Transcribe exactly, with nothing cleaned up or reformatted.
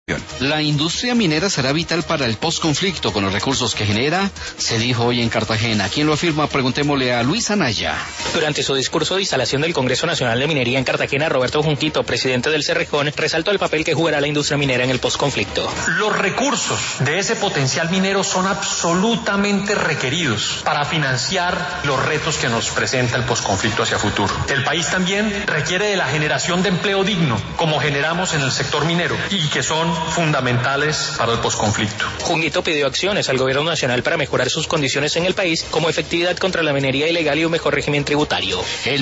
La industria minera será vital para el postconflicto con los recursos que genera, se dijo hoy en Cartagena. ¿Quién lo afirma? Preguntémosle a Luis Anaya. Durante su discurso de instalación del Congreso Nacional de Minería en Cartagena, Roberto Junquito, presidente del Cerrejón, resaltó el papel que jugará la industria minera en el postconflicto. Los recursos de ese potencial minero son absolutamente requeridos para financiar los retos que nos presenta el postconflicto hacia futuro. El país también requiere de la generación de empleo digno, como generamos en el sector minero, y que son fundamentales para el posconflicto. Junquito pidió acciones al gobierno nacional para mejorar sus condiciones en el país, como efectividad contra la minería ilegal y un mejor régimen tributario. El